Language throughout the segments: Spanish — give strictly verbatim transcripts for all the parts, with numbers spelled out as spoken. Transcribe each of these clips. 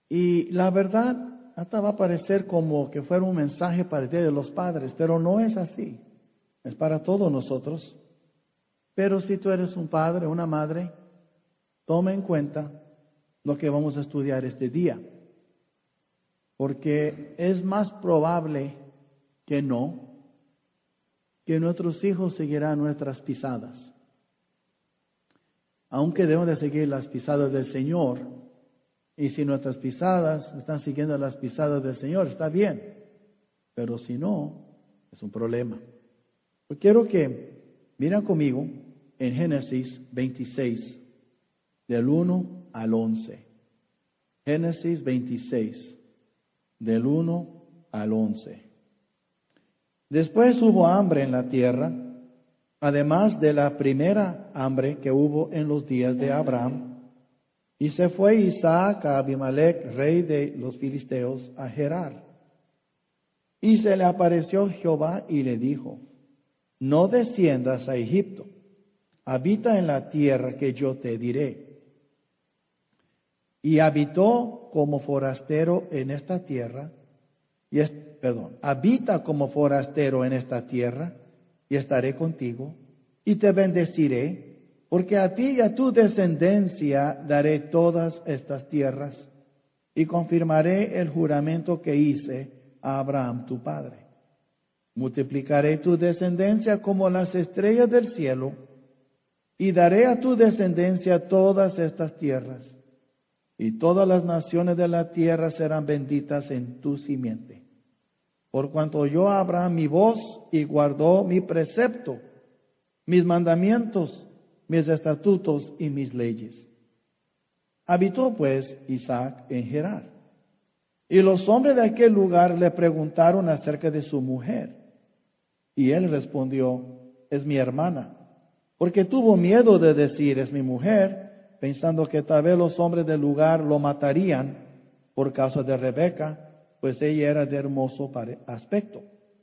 Y la verdad, hasta va a parecer como que fuera un mensaje para el Día de los Padres, pero no es así. Es para todos nosotros. Pero si tú eres un padre o una madre, toma en cuenta lo que vamos a estudiar este día. Porque es más probable que no, que nuestros hijos seguirán nuestras pisadas. Aunque debemos de seguir las pisadas del Señor, y si nuestras pisadas están siguiendo las pisadas del Señor, está bien. Pero si no, es un problema. Yo quiero que miren conmigo en Génesis veintiséis, del uno al once. Génesis veintiséis, del uno al once. Después hubo hambre en la tierra, además de la primera hambre que hubo en los días de Abraham. Y se fue Isaac a Abimelech, rey de los filisteos, a Gerar. Y se le apareció Jehová y le dijo: no desciendas a Egipto, habita en la tierra que yo te diré. Y habitó como forastero en esta tierra, y es, perdón, habita como forastero en esta tierra, y estaré contigo, y te bendeciré, porque a ti y a tu descendencia daré todas estas tierras, y confirmaré el juramento que hice a Abraham tu padre. Multiplicaré tu descendencia como las estrellas del cielo, y daré a tu descendencia todas estas tierras, y todas las naciones de la tierra serán benditas en tu simiente. Por cuanto oyó a Abraham mi voz y guardó mi precepto, mis mandamientos, mis estatutos y mis leyes. Habitó pues Isaac en Gerar. Y los hombres de aquel lugar le preguntaron acerca de su mujer. Y él respondió: es mi hermana. Porque tuvo miedo de decir: es mi mujer, pensando que tal vez los hombres del lugar lo matarían por causa de Rebeca, pues ella era de hermoso aspecto.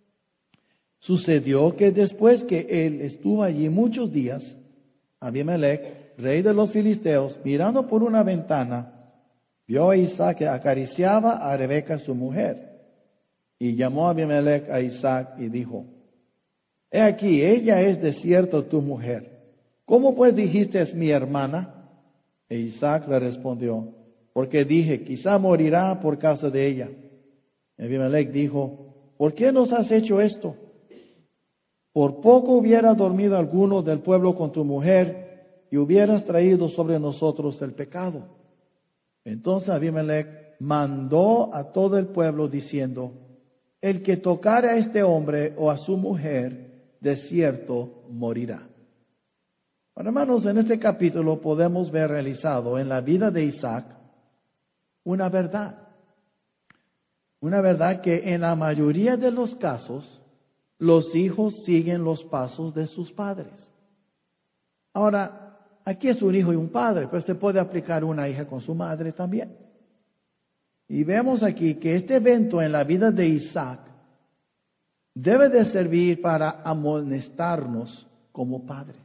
Sucedió que después que él estuvo allí muchos días, Abimelech, rey de los filisteos, mirando por una ventana, vio a Isaac que acariciaba a Rebeca su mujer. Y llamó a Abimelech a Isaac y dijo: he aquí, ella es de cierto tu mujer. ¿Cómo pues dijiste: es mi hermana? E Isaac le respondió: porque dije, quizá morirá por causa de ella. Abimelech dijo: ¿por qué nos has hecho esto? Por poco hubiera dormido alguno del pueblo con tu mujer, y hubieras traído sobre nosotros el pecado. Entonces Abimelech mandó a todo el pueblo diciendo: el que tocare a este hombre o a su mujer, de cierto morirá. Bueno, hermanos, en este capítulo podemos ver realizado en la vida de Isaac una verdad. Una verdad que en la mayoría de los casos, los hijos siguen los pasos de sus padres. Ahora, aquí es un hijo y un padre, pero se puede aplicar una hija con su madre también. Y vemos aquí que este evento en la vida de Isaac debe de servir para amonestarnos como padres.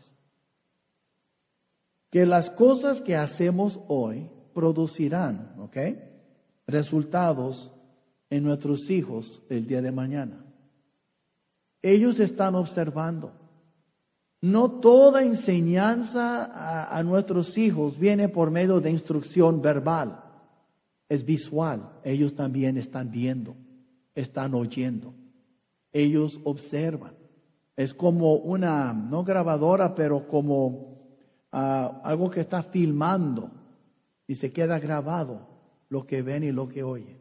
Que las cosas que hacemos hoy producirán, ¿ok?, resultados en nuestros hijos el día de mañana. Ellos están observando. No toda enseñanza a, a nuestros hijos viene por medio de instrucción verbal. Es visual. Ellos también están viendo, están oyendo. Ellos observan. Es como una, no grabadora, pero como uh, algo que está filmando y se queda grabado lo que ven y lo que oyen.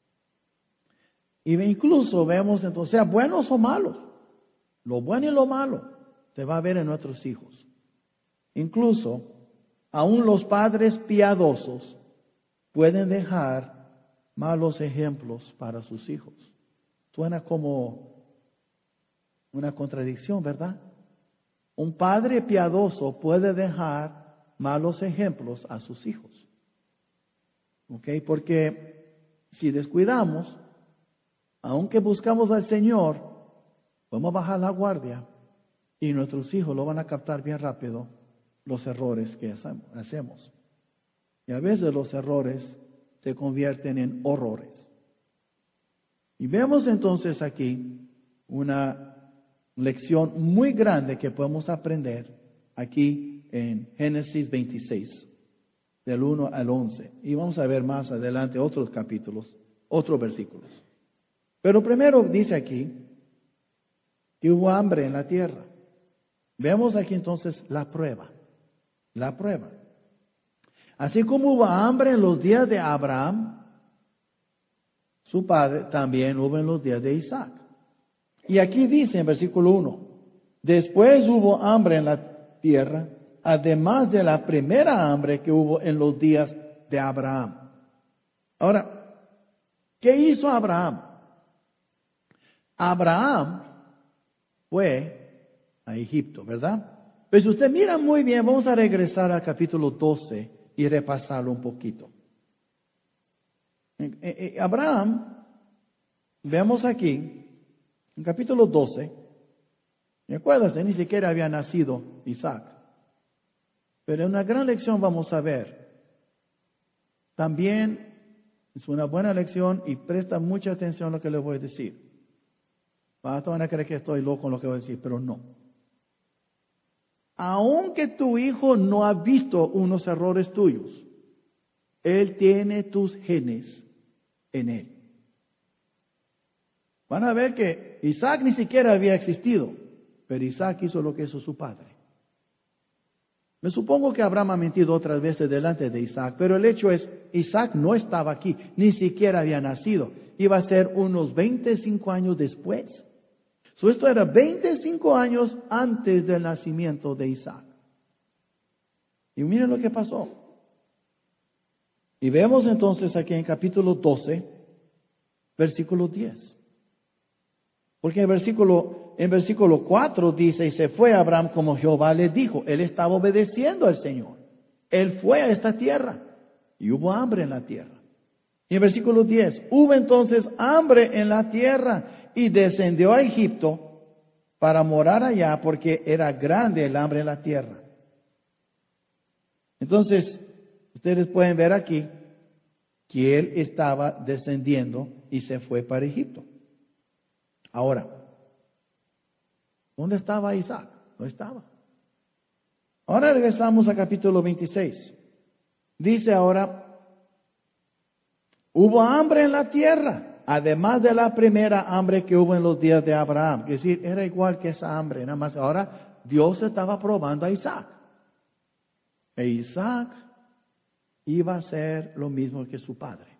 Y incluso vemos entonces, sea buenos o malos, lo bueno y lo malo se va a ver en nuestros hijos. Incluso, aún los padres piadosos pueden dejar malos ejemplos para sus hijos. Suena como una contradicción, ¿verdad? Un padre piadoso puede dejar malos ejemplos a sus hijos. ¿Ok? Porque si descuidamos, aunque buscamos al Señor, vamos a bajar la guardia y nuestros hijos lo van a captar bien rápido, los errores que hacemos. Y a veces los errores se convierten en horrores. Y vemos entonces aquí una lección muy grande que podemos aprender aquí en Génesis veintiséis, del uno al once. Y vamos a ver más adelante otros capítulos, otros versículos. Pero primero dice aquí que hubo hambre en la tierra. Vemos aquí entonces la prueba, la prueba. Así como hubo hambre en los días de Abraham, su padre, también hubo en los días de Isaac. Y aquí dice en versículo uno, después hubo hambre en la tierra, además de la primera hambre que hubo en los días de Abraham. Ahora, ¿qué hizo Abraham? Abraham fue a Egipto, ¿verdad? Pero si usted mira muy bien, vamos a regresar al capítulo doce y repasarlo un poquito. Abraham, vemos aquí, en capítulo doce, ¿me acuerdas? Ni siquiera había nacido Isaac. Pero en una gran lección vamos a ver. También es una buena lección y presta mucha atención a lo que le voy a decir. Van a creer que estoy loco con lo que voy a decir, pero no. Aunque tu hijo no ha visto unos errores tuyos, él tiene tus genes en él. Van a ver que Isaac ni siquiera había existido, pero Isaac hizo lo que hizo su padre. Me supongo que Abraham ha mentido otras veces delante de Isaac, pero el hecho es, Isaac no estaba aquí, ni siquiera había nacido. Iba a ser unos veinticinco años después. So, esto era veinticinco años antes del nacimiento de Isaac. Y miren lo que pasó. Y vemos entonces aquí en capítulo doce, versículo diez. Porque en versículo, en versículo cuatro dice, y se fue Abraham como Jehová le dijo. Él estaba obedeciendo al Señor. Él fue a esta tierra y hubo hambre en la tierra. Y en versículo diez, hubo entonces hambre en la tierra y descendió a Egipto para morar allá porque era grande el hambre en la tierra. Entonces, ustedes pueden ver aquí que él estaba descendiendo y se fue para Egipto. Ahora, ¿dónde estaba Isaac? No estaba. Ahora regresamos a capítulo veintiséis. Dice ahora, hubo hambre en la tierra, además de la primera hambre que hubo en los días de Abraham. Es decir, era igual que esa hambre, nada más ahora Dios estaba probando a Isaac. E Isaac iba a ser lo mismo que su padre.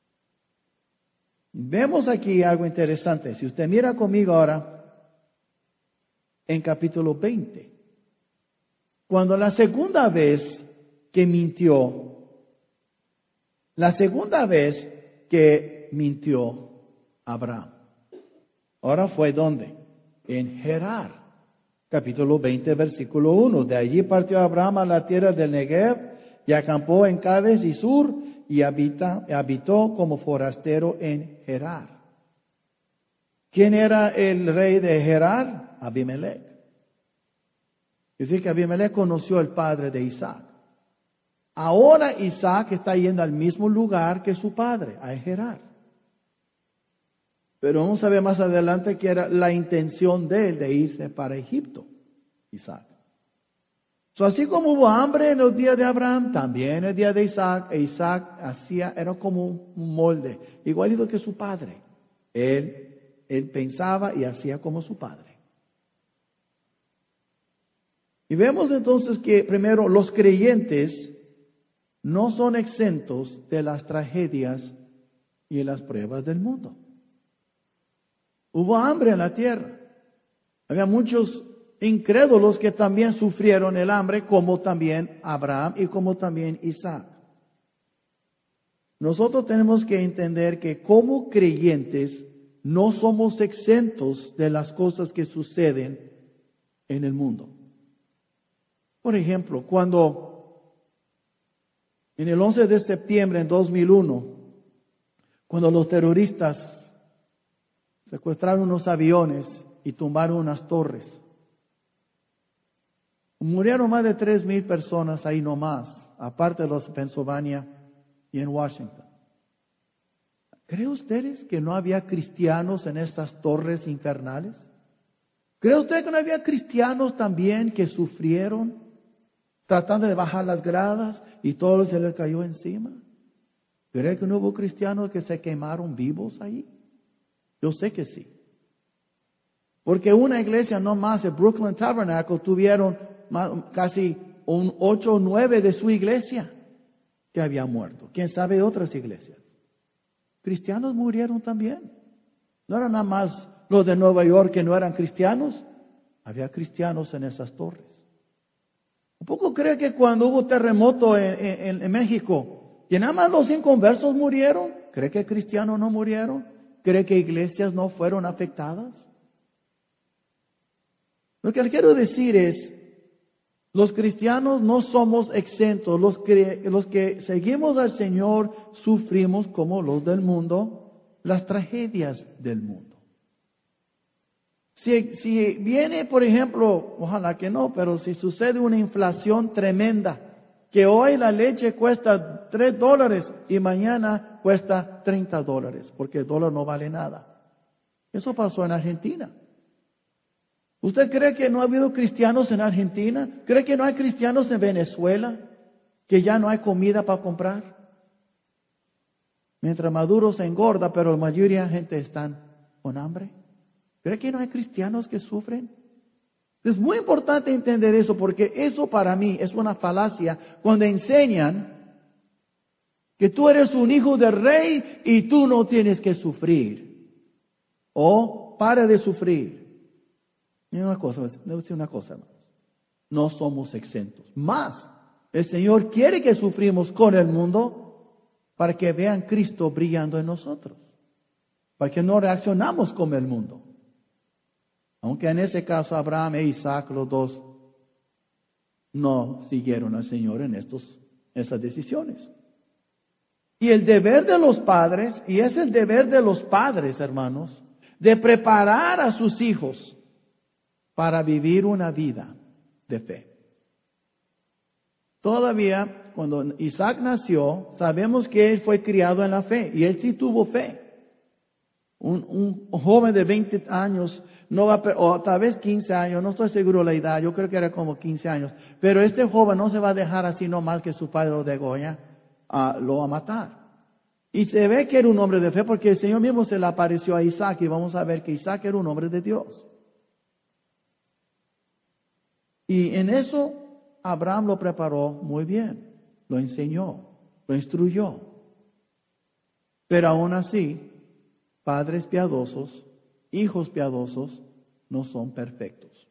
Vemos aquí algo interesante. Si usted mira conmigo ahora en capítulo veinte. Cuando la segunda vez que mintió, la segunda vez que mintió Abraham. Ahora fue ¿dónde? En Gerar. Capítulo veinte, versículo uno. De allí partió Abraham a la tierra del Negev y acampó en Cades y Sur y habita, habitó como forastero en Gerar. ¿Quién era el rey de Gerar? Abimelech. Es decir, que Abimelech conoció al padre de Isaac. Ahora Isaac está yendo al mismo lugar que su padre, a Gerar. Pero vamos a ver más adelante que era la intención de él de irse para Egipto, Isaac. So, así como hubo hambre en los días de Abraham, también en el día de Isaac, e Isaac hacía, era como un molde, igualito que su padre. Él, él pensaba y hacía como su padre. Y vemos entonces que primero los creyentes no son exentos de las tragedias y las pruebas del mundo. Hubo hambre en la tierra. Había muchos incrédulos que también sufrieron el hambre, como también Abraham y como también Isaac. Nosotros tenemos que entender que como creyentes no somos exentos de las cosas que suceden en el mundo. Por ejemplo, cuando en el once de septiembre en dos mil uno, cuando los terroristas secuestraron unos aviones y tumbaron unas torres, murieron más de tres mil personas ahí nomás, aparte de los de Pennsylvania y en Washington. ¿Creen ustedes que no había cristianos en estas torres infernales? ¿Cree usted que no había cristianos también que sufrieron tratando de bajar las gradas y todo se les cayó encima? ¿Cree que no hubo cristianos que se quemaron vivos ahí? Yo sé que sí. Porque una iglesia no más, el Brooklyn Tabernacle, tuvieron casi un ocho o nueve de su iglesia que había muerto. ¿Quién sabe otras iglesias? Cristianos murieron también. No eran nada más los de Nueva York que no eran cristianos. Había cristianos en esas torres. ¿Un poco cree que cuando hubo terremoto en, en, en México, que nada más los inconversos murieron? ¿Cree que cristianos no murieron? ¿Cree que iglesias no fueron afectadas? Lo que le quiero decir es, los cristianos no somos exentos. Los que, los que seguimos al Señor sufrimos como los del mundo, las tragedias del mundo. Si, si viene, por ejemplo, ojalá que no, pero si sucede una inflación tremenda, que hoy la leche cuesta tres dólares y mañana cuesta treinta dólares, porque el dólar no vale nada. Eso pasó en Argentina. ¿Usted cree que no ha habido cristianos en Argentina? ¿Cree que no hay cristianos en Venezuela? ¿Que ya no hay comida para comprar? Mientras Maduro se engorda, pero la mayoría de la gente están con hambre. ¿Cree que no hay cristianos que sufren? Es muy importante entender eso, porque eso para mí es una falacia cuando enseñan que tú eres un hijo del rey y tú no tienes que sufrir. O para de sufrir. Y una cosa, debo decir una cosa, hermanos. No somos exentos. Más, el Señor quiere que sufrimos con el mundo para que vean Cristo brillando en nosotros. Para que no reaccionamos como el mundo. Aunque en ese caso Abraham e Isaac, los dos, no siguieron al Señor en estos, esas decisiones. Y el deber de los padres, y es el deber de los padres, hermanos, de preparar a sus hijos para vivir una vida de fe. Todavía, cuando Isaac nació, sabemos que él fue criado en la fe, y él sí tuvo fe. Un, un joven de veinte años, no va a, o tal vez quince años, no estoy seguro de la edad, yo creo que era como quince años, pero este joven no se va a dejar así nomás que su padre lo degolla, uh, lo va a matar. Y se ve que era un hombre de fe porque el Señor mismo se le apareció a Isaac y vamos a ver que Isaac era un hombre de Dios. Y en eso Abraham lo preparó muy bien, lo enseñó, lo instruyó. Pero aún así, padres piadosos, hijos piadosos, no son perfectos.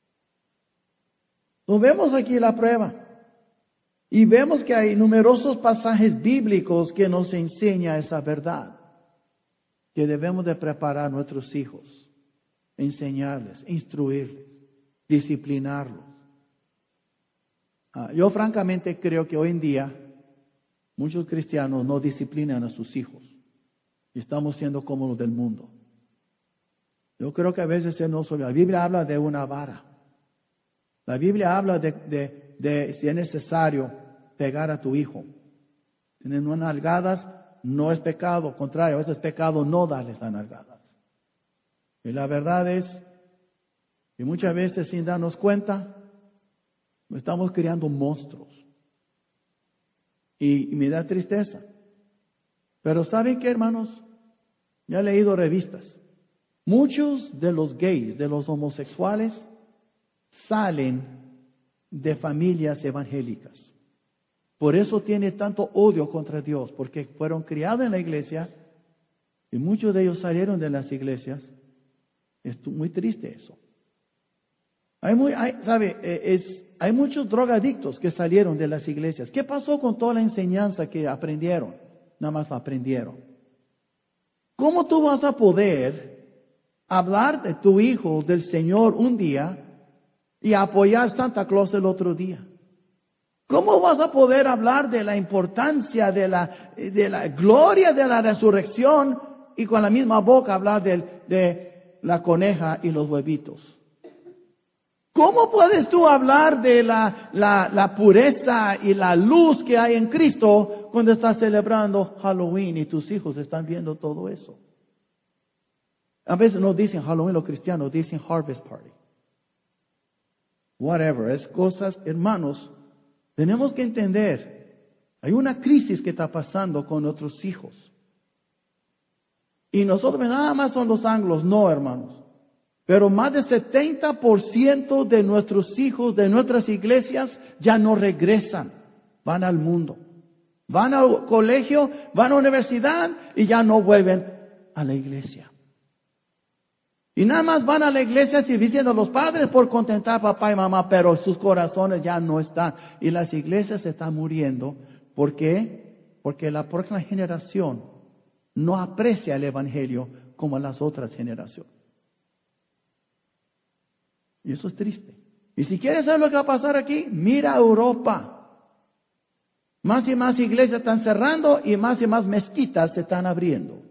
Nos vemos aquí la prueba. Y vemos que hay numerosos pasajes bíblicos que nos enseñan esa verdad. Que debemos de preparar a nuestros hijos, enseñarles, instruirles, disciplinarlos. Uh, yo francamente creo que hoy en día muchos cristianos no disciplinan a sus hijos. Y estamos siendo como los del mundo. Yo creo que a veces se nos olvida. La Biblia habla de una vara. La Biblia habla de, de, de si es necesario pegar a tu hijo. Tienen unas nalgadas, no es pecado. Al contrario, a veces es pecado no darles las nalgadas. Y la verdad es que muchas veces sin darnos cuenta, estamos criando monstruos. Y, y me da tristeza. Pero ¿saben qué, hermanos? Ya he leído revistas. Muchos de los gays, de los homosexuales, salen de familias evangélicas. Por eso tiene tanto odio contra Dios, porque fueron criados en la iglesia y muchos de ellos salieron de las iglesias. Es muy triste eso. Hay, muy, hay, ¿sabe? Es, hay muchos drogadictos que salieron de las iglesias. ¿Qué pasó con toda la enseñanza que aprendieron? Nada más la aprendieron. ¿Cómo tú vas a poder hablar de tu hijo, del Señor un día y apoyar Santa Claus el otro día? ¿Cómo vas a poder hablar de la importancia de la, de la gloria de la resurrección y con la misma boca hablar de, de la coneja y los huevitos? ¿cómo puedes tú hablar de la, la, la pureza y la luz que hay en Cristo cuando estás celebrando Halloween y tus hijos están viendo todo eso? A veces no dicen Halloween los cristianos, dicen Harvest Party. Whatever, es cosas, hermanos, tenemos que entender, hay una crisis que está pasando con nuestros hijos. Y nosotros nada más son los anglos, no, hermanos. Pero más del setenta por ciento de nuestros hijos, de nuestras iglesias, ya no regresan, van al mundo. Van al colegio, van a la universidad y ya no vuelven a la iglesia. Y nada más van a la iglesia sirviendo a los padres por contentar a papá y mamá, pero sus corazones ya no están. Y las iglesias se están muriendo. ¿Por qué? Porque la próxima generación no aprecia el evangelio como las otras generaciones. Y eso es triste. Y si quieres saber lo que va a pasar aquí, mira a Europa. Más y más iglesias están cerrando y más y más mezquitas se están abriendo.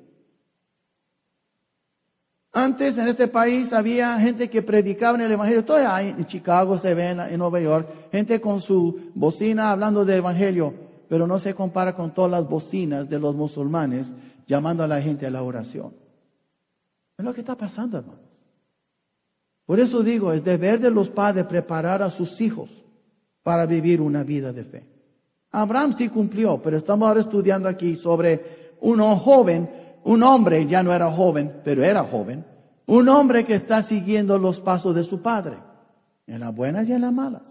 Antes en este país había gente que predicaba en el evangelio. Todavía hay en Chicago, se ve en, en Nueva York, gente con su bocina hablando de evangelio, pero no se compara con todas las bocinas de los musulmanes llamando a la gente a la oración. Es lo que está pasando, hermano. Por eso digo, es deber de los padres preparar a sus hijos para vivir una vida de fe. Abraham sí cumplió, pero estamos ahora estudiando aquí sobre un joven, un hombre, ya no era joven, pero era joven, un hombre que está siguiendo los pasos de su padre, en las buenas y en las malas.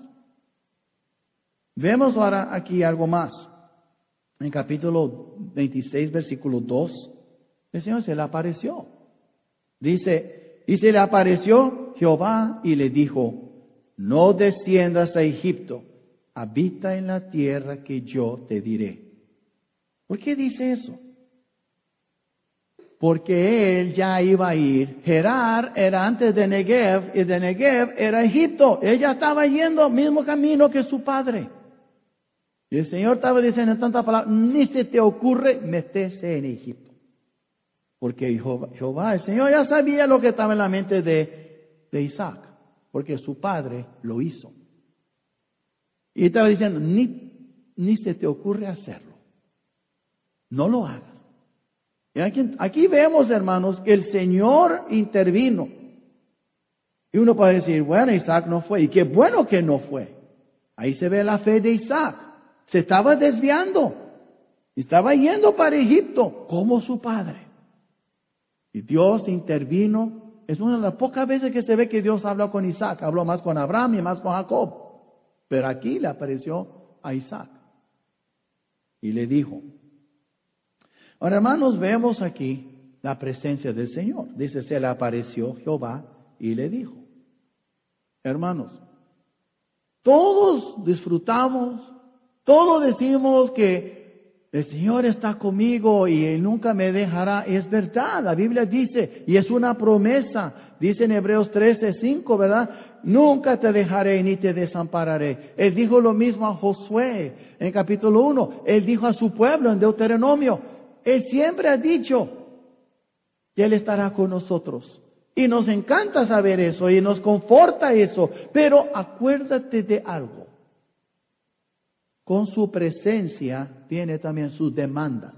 Vemos ahora aquí algo más. En capítulo veintiséis, versículo dos, el Señor se le apareció. Dice, y se le apareció Jehová y le dijo, no desciendas a Egipto, habita en la tierra que yo te diré. ¿Por qué dice eso? Porque él ya iba a ir. Gerar era antes de Negev y de Negev era Egipto. Ella estaba yendo el mismo camino que su padre. Y el Señor estaba diciendo en tantas palabras, ni se te ocurre meterse en Egipto. Porque Jehová, Jehová, el Señor ya sabía lo que estaba en la mente de, de Isaac. Porque su padre lo hizo. Y estaba diciendo, ni, ni se te ocurre hacerlo. No lo hagas. Y aquí, aquí vemos, hermanos, que el Señor intervino. Y uno puede decir, bueno, Isaac no fue. Y qué bueno que no fue. Ahí se ve la fe de Isaac. Se estaba desviando. Estaba yendo para Egipto como su padre. Y Dios intervino. Es una de las pocas veces que se ve que Dios habló con Isaac. Habló más con Abraham y más con Jacob. Pero aquí le apareció a Isaac. Y le dijo. Ahora, hermanos, vemos aquí la presencia del Señor. Dice, se le apareció Jehová y le dijo. Hermanos, todos disfrutamos, todos decimos que el Señor está conmigo y Él nunca me dejará. Es verdad, la Biblia dice, y es una promesa, dice en Hebreos trece, cinco, ¿verdad? Nunca te dejaré ni te desampararé. Él dijo lo mismo a Josué en capítulo uno. Él dijo a su pueblo en Deuteronomio. Él siempre ha dicho que Él estará con nosotros. Y nos encanta saber eso y nos conforta eso. Pero acuérdate de algo. Con su presencia viene también sus demandas.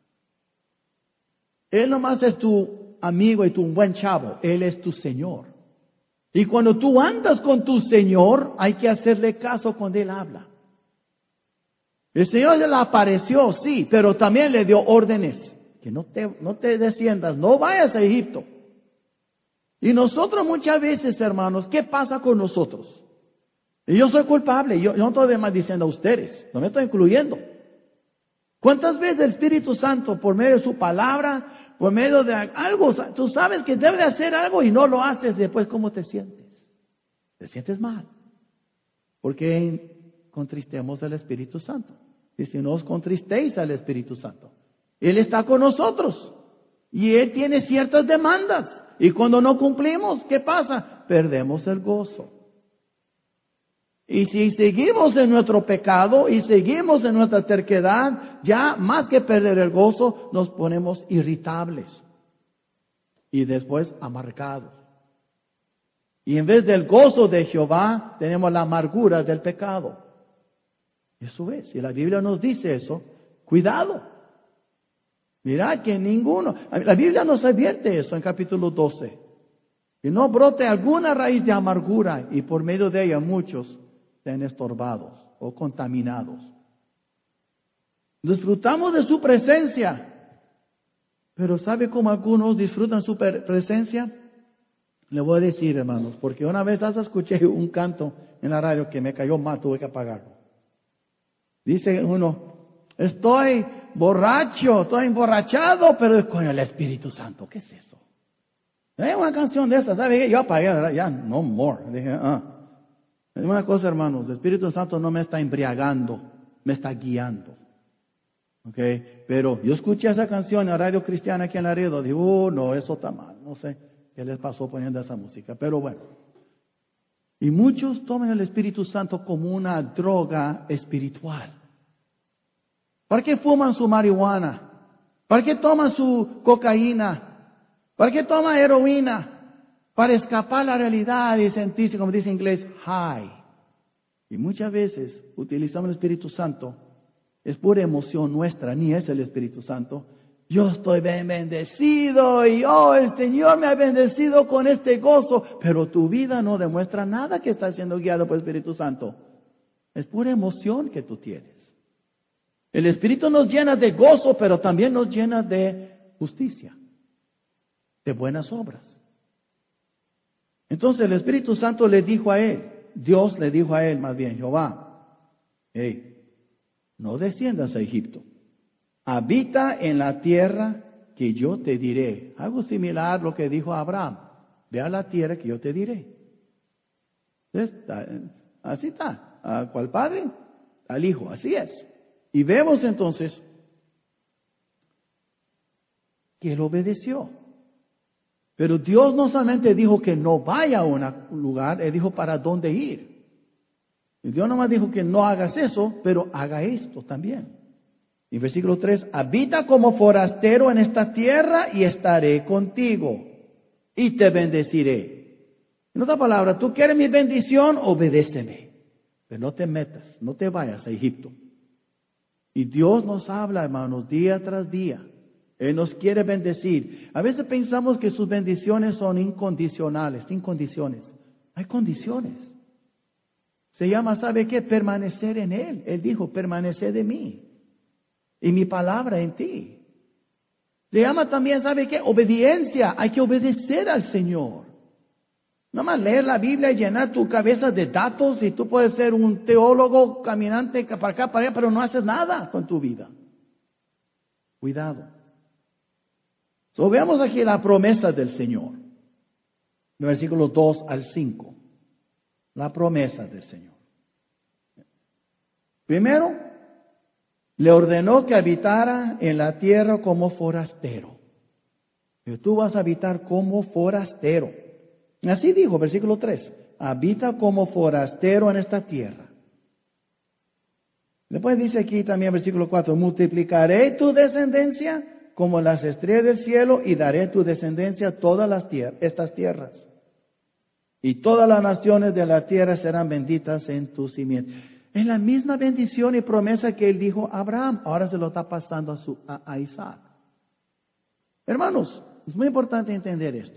Él nomás es tu amigo y tu un buen chavo. Él es tu Señor. Y cuando tú andas con tu Señor, hay que hacerle caso cuando Él habla. El Señor le apareció, sí, pero también le dio órdenes. Que no te, no te desciendas, no vayas a Egipto. Y nosotros muchas veces, hermanos, ¿qué pasa con nosotros? Y yo soy culpable, yo, yo no estoy además diciendo a ustedes, no me estoy incluyendo. ¿Cuántas veces el Espíritu Santo, por medio de su palabra, por medio de algo, tú sabes que debes de hacer algo y no lo haces, después ¿cómo te sientes? Te sientes mal. Porque contristemos al Espíritu Santo. Y si no os contristéis al Espíritu Santo. Él está con nosotros. Y Él tiene ciertas demandas. Y cuando no cumplimos, ¿qué pasa? Perdemos el gozo. Y si seguimos en nuestro pecado y seguimos en nuestra terquedad, ya más que perder el gozo, nos ponemos irritables. Y después amargados. Y en vez del gozo de Jehová, tenemos la amargura del pecado. Eso es, y la Biblia nos dice eso, cuidado. Mira que ninguno, la Biblia nos advierte eso en capítulo doce. Que no brote alguna raíz de amargura y por medio de ella muchos sean estorbados o contaminados. Disfrutamos de su presencia, pero ¿sabe cómo algunos disfrutan su presencia? Le voy a decir, hermanos, porque una vez hasta escuché un canto en la radio que me cayó mal, tuve que apagarlo. Dice uno, estoy borracho, estoy emborrachado, pero es con el Espíritu Santo. ¿Qué es eso? Hay una canción de esa, ¿sabe qué? Yo apagué, ya, no more. Dije, ah. Es una cosa, hermanos, el Espíritu Santo no me está embriagando, me está guiando. ¿Ok? Pero yo escuché esa canción en la radio cristiana aquí en Laredo, digo, oh, no, eso está mal, no sé. ¿Qué les pasó poniendo esa música? Pero bueno. Y muchos toman el Espíritu Santo como una droga espiritual. ¿Para qué fuman su marihuana? ¿Para qué toman su cocaína? ¿Para qué toman heroína? Para escapar la realidad y sentirse, como dice en inglés, high. Y muchas veces utilizamos el Espíritu Santo. Es pura emoción nuestra, ni es el Espíritu Santo. Yo estoy bien bendecido y oh, el Señor me ha bendecido con este gozo. Pero tu vida no demuestra nada que está siendo guiado por el Espíritu Santo. Es pura emoción que tú tienes. El Espíritu nos llena de gozo, pero también nos llena de justicia, de buenas obras. Entonces el Espíritu Santo le dijo a él, Dios le dijo a él más bien, Jehová, hey, no desciendas a Egipto. Habita en la tierra que yo te diré. Algo similar a lo que dijo Abraham. Ve a la tierra que yo te diré. Así está. ¿A cuál padre? Al hijo. Así es. Y vemos entonces que él obedeció. Pero Dios no solamente dijo que no vaya a un lugar, Él dijo para dónde ir. Y Dios no más dijo que no hagas eso, pero haga esto también. Y versículo tres, habita como forastero en esta tierra y estaré contigo y te bendeciré. En otra palabra, tú quieres mi bendición, obedéceme. Pero no te metas, no te vayas a Egipto. Y Dios nos habla, hermanos, día tras día. Él nos quiere bendecir. A veces pensamos que sus bendiciones son incondicionales, sin condiciones. Hay condiciones. Se llama, ¿sabe qué? Permanecer en Él. Él dijo, permanece de mí. Y mi palabra en ti. Se llama también, ¿sabe qué? Obediencia. Hay que obedecer al Señor. No más leer la Biblia y llenar tu cabeza de datos y tú puedes ser un teólogo caminante para acá, para allá, pero no haces nada con tu vida. Cuidado. So, veamos aquí la promesa del Señor. Versículos dos al cinco. La promesa del Señor. Primero, le ordenó que habitara en la tierra como forastero. Pero tú vas a habitar como forastero. Así dijo, versículo tres. Habita como forastero en esta tierra. Después dice aquí también, versículo cuatro. Multiplicaré tu descendencia como las estrellas del cielo y daré tu descendencia a todas las tierras, estas tierras. Y todas las naciones de la tierra serán benditas en tu simiente. Es la misma bendición y promesa que él dijo a Abraham. Ahora se lo está pasando a, su, a, a Isaac. Hermanos, es muy importante entender esto.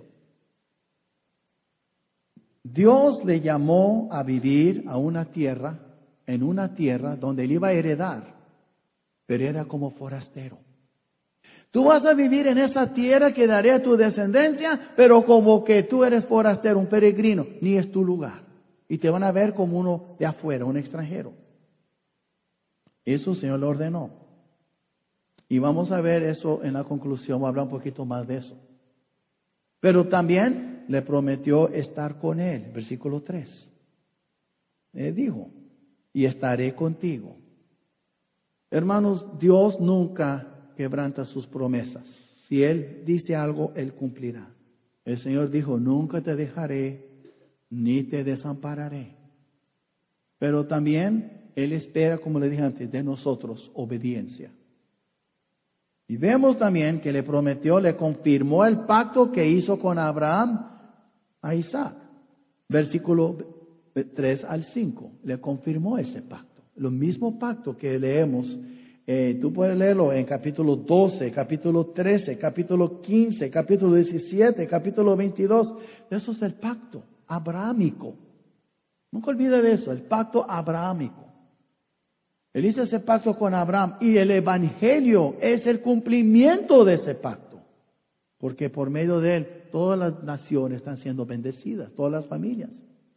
Dios le llamó a vivir a una tierra, en una tierra donde él iba a heredar, pero era como forastero. Tú vas a vivir en esa tierra que daré a tu descendencia, pero como que tú eres forastero, un peregrino, ni es tu lugar. Y te van a ver como uno de afuera, un extranjero. Eso el Señor lo ordenó. Y vamos a ver eso en la conclusión, voy a hablar un poquito más de eso. Pero también le prometió estar con él, versículo tres. Él dijo, y estaré contigo. Hermanos, Dios nunca quebranta sus promesas. Si Él dice algo, Él cumplirá. El Señor dijo, nunca te dejaré, ni te desampararé. Pero también Él espera, como le dije antes, de nosotros obediencia. Y vemos también que le prometió, le confirmó el pacto que hizo con Abraham a Isaac. versículo tres al cinco, le confirmó ese pacto. Lo mismo pacto que leemos, eh, tú puedes leerlo en capítulo doce, capítulo trece, capítulo quince, capítulo diecisiete, capítulo veintidós. Eso es el pacto abrahámico. Nunca olvide de eso, el pacto abrahámico. Él hizo ese pacto con Abraham y el evangelio es el cumplimiento de ese pacto. Porque por medio de él todas las naciones están siendo bendecidas, todas las familias.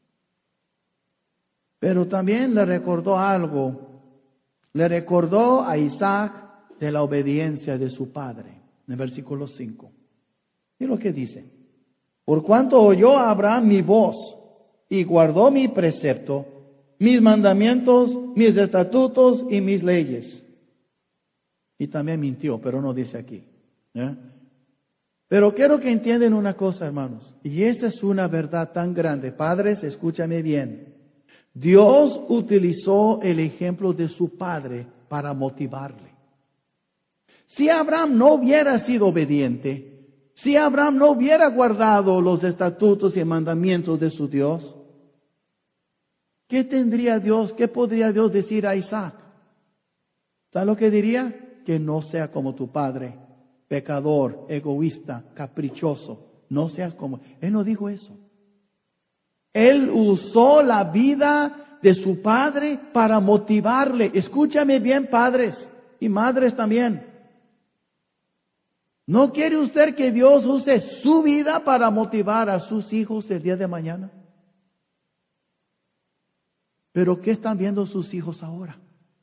Pero también le recordó algo. Le recordó a Isaac de la obediencia de su padre. En el versículo cinco. Mira lo que dice. Por cuanto oyó Abraham mi voz y guardó mi precepto, mis mandamientos, mis estatutos y mis leyes. Y también mintió, pero no dice aquí. ¿eh? Pero quiero que entiendan una cosa, hermanos. Y esa es una verdad tan grande. Padres, escúchame bien. Dios utilizó el ejemplo de su padre para motivarle. Si Abraham no hubiera sido obediente, si Abraham no hubiera guardado los estatutos y mandamientos de su Dios, ¿qué tendría Dios? ¿Qué podría Dios decir a Isaac? ¿Sabe lo que diría? Que no sea como tu padre, pecador, egoísta, caprichoso. No seas como... Él no dijo eso. Él usó la vida de su padre para motivarle. Escúchame bien, padres y madres también. ¿No quiere usted que Dios use su vida para motivar a sus hijos el día de mañana? Pero ¿qué están viendo sus hijos ahora?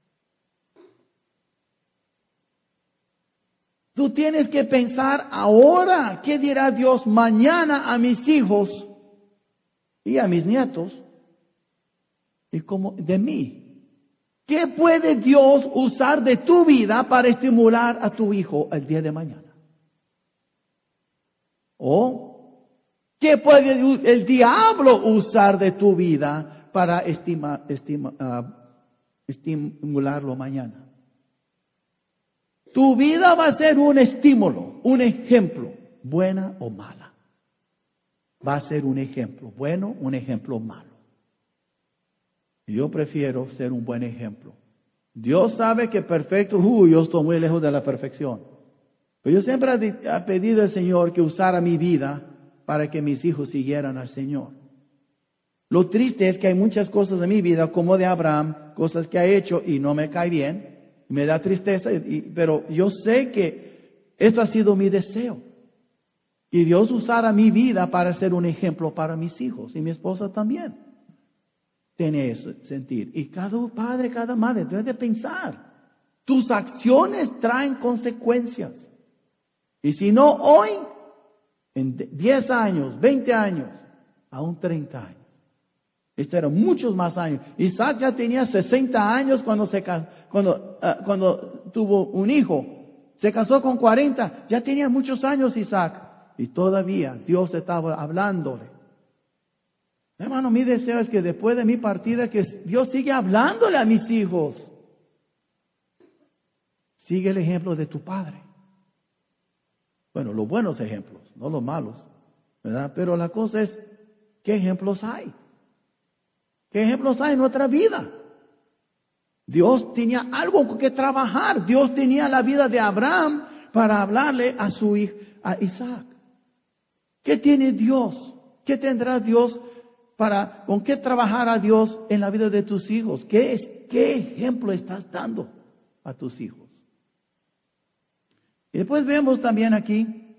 Tú tienes que pensar ahora, ¿qué dirá Dios mañana a mis hijos y a mis nietos? Y como de mí. ¿Qué puede Dios usar de tu vida para estimular a tu hijo el día de mañana? ¿O qué puede el diablo usar de tu vida para estima, estima, uh, estimularlo mañana? Tu vida va a ser un estímulo, un ejemplo, buena o mala. Va a ser un ejemplo bueno, un ejemplo malo. Yo prefiero ser un buen ejemplo. Dios sabe que perfecto, uh, yo estoy muy lejos de la perfección. Pero yo siempre he pedido al Señor que usara mi vida para que mis hijos siguieran al Señor. Lo triste es que hay muchas cosas de mi vida, como de Abraham, cosas que ha hecho y no me cae bien. Me da tristeza, y, pero yo sé que eso ha sido mi deseo. Y Dios usara mi vida para ser un ejemplo para mis hijos y mi esposa también. Tiene ese sentir. Y cada padre, cada madre debe de pensar. Tus acciones traen consecuencias. Y si no hoy, en diez años, veinte años, aún treinta años. Estos eran muchos más años. Isaac ya tenía sesenta años cuando, se, cuando, uh, cuando tuvo un hijo. Se casó con cuarenta. Ya tenía muchos años Isaac. Y todavía Dios estaba hablándole. Hermano, mi deseo es que después de mi partida, que Dios siga hablándole a mis hijos. Sigue el ejemplo de tu padre. Bueno, los buenos ejemplos, no los malos, ¿verdad? Pero la cosa es, ¿qué ejemplos hay? ¿Qué ejemplos hay en nuestra vida? Dios tenía algo con que trabajar. Dios tenía la vida de Abraham para hablarle a su hijo, a Isaac. ¿Qué tiene Dios? ¿Qué tendrá Dios para, con qué trabajará Dios en la vida de tus hijos? ¿Qué es, qué ejemplo estás dando a tus hijos? Y después vemos también aquí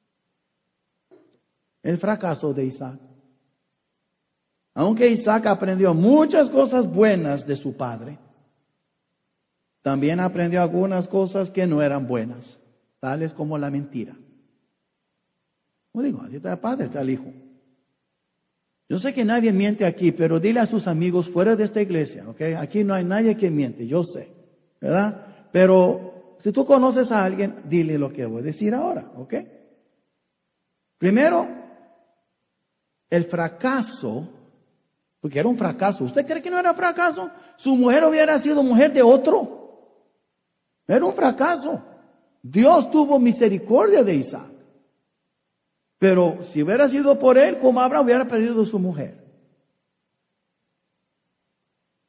el fracaso de Isaac. Aunque Isaac aprendió muchas cosas buenas de su padre, también aprendió algunas cosas que no eran buenas, tales como la mentira. Como digo, así está el padre, está el hijo. Yo sé que nadie miente aquí, pero dile a sus amigos fuera de esta iglesia, ¿ok? Aquí no hay nadie que miente, yo sé, ¿verdad? Pero si tú conoces a alguien, dile lo que voy a decir ahora, ¿ok? Primero, el fracaso, porque era un fracaso. ¿Usted cree que no era fracaso? Su mujer hubiera sido mujer de otro. Era un fracaso. Dios tuvo misericordia de Isaac. Pero si hubiera sido por él, como Abraham hubiera perdido su mujer.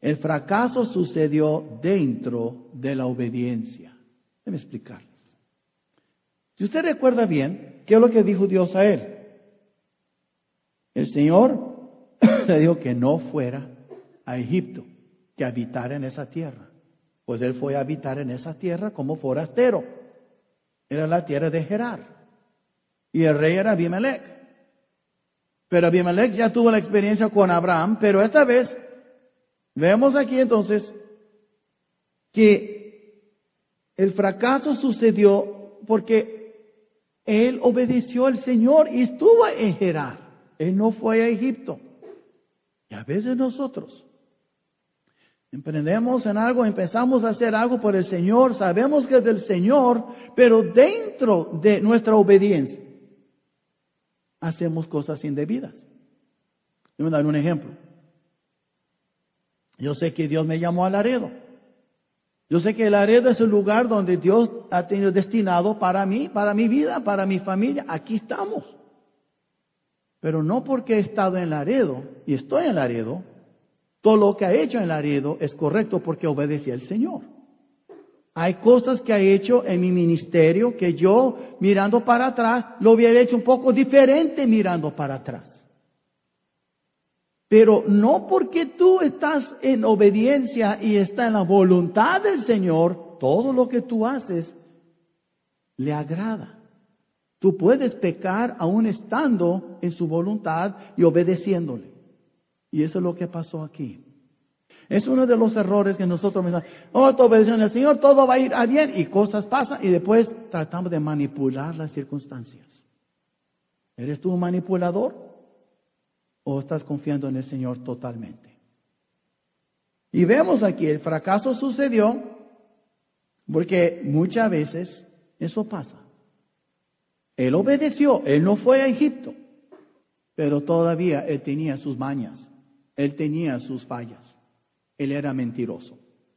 El fracaso sucedió dentro de la obediencia. Déjeme explicarles. Si usted recuerda bien, ¿qué es lo que dijo Dios a él? El Señor le dijo que no fuera a Egipto, que habitara en esa tierra. Pues él fue a habitar en esa tierra como forastero. Era la tierra de Gerar. Y el rey era Abimelech. Pero Abimelech ya tuvo la experiencia con Abraham, pero esta vez vemos aquí entonces que el fracaso sucedió porque él obedeció al Señor y estuvo en Gerar. Él no fue a Egipto. Y a veces nosotros emprendemos en algo, empezamos a hacer algo por el Señor, sabemos que es del Señor, pero dentro de nuestra obediencia hacemos cosas indebidas. Voy a dar un ejemplo. Yo sé que Dios me llamó a Laredo. Yo sé que Laredo es el lugar donde Dios ha tenido destinado para mí, para mi vida, para mi familia. Aquí estamos. Pero no porque he estado en Laredo y estoy en Laredo, todo lo que ha hecho en Laredo es correcto porque obedecí al Señor. Hay cosas que ha hecho en mi ministerio que yo, mirando para atrás, lo hubiera hecho un poco diferente mirando para atrás. Pero no porque tú estás en obediencia y está en la voluntad del Señor, todo lo que tú haces le agrada. Tú puedes pecar aún estando en su voluntad y obedeciéndole. Y eso es lo que pasó aquí. Es uno de los errores que nosotros pensamos, oh, estoy obedeciendo al Señor, todo va a ir bien, y cosas pasan, y después tratamos de manipular las circunstancias. ¿Eres tú un manipulador? ¿O estás confiando en el Señor totalmente? Y vemos aquí, el fracaso sucedió, porque muchas veces eso pasa. Él obedeció, él no fue a Egipto, pero todavía él tenía sus mañas, él tenía sus fallas, él era mentiroso.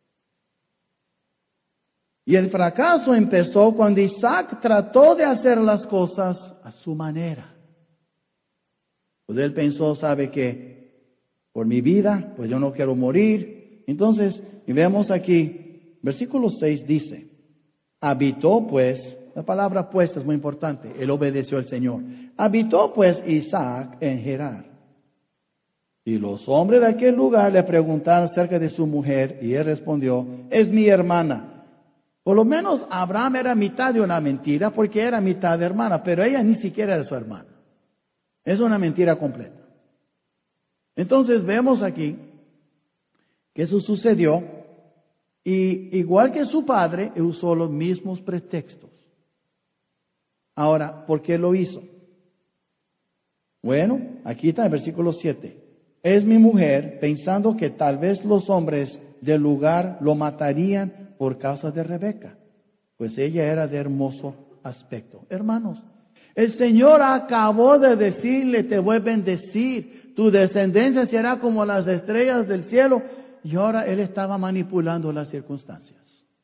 Y el fracaso empezó cuando Isaac trató de hacer las cosas a su manera. Pues él pensó, sabe que por mi vida, pues yo no quiero morir. Entonces, y vemos aquí, versículo seis dice, habitó pues, la palabra pues es muy importante, él obedeció al Señor. Habitó pues Isaac en Gerar. Y los hombres de aquel lugar le preguntaron acerca de su mujer, y él respondió, es mi hermana. Por lo menos Abraham era mitad de una mentira, porque era mitad de hermana, pero ella ni siquiera era su hermana. Es una mentira completa. Entonces vemos aquí que eso sucedió, y igual que su padre, usó los mismos pretextos. Ahora, ¿por qué lo hizo? Bueno, aquí está el versículo siete. Es mi mujer, pensando que tal vez los hombres del lugar lo matarían por causa de Rebeca, pues ella era de hermoso aspecto. Hermanos, el Señor acabó de decirle, te voy a bendecir, tu descendencia será como las estrellas del cielo, y ahora él estaba manipulando las circunstancias.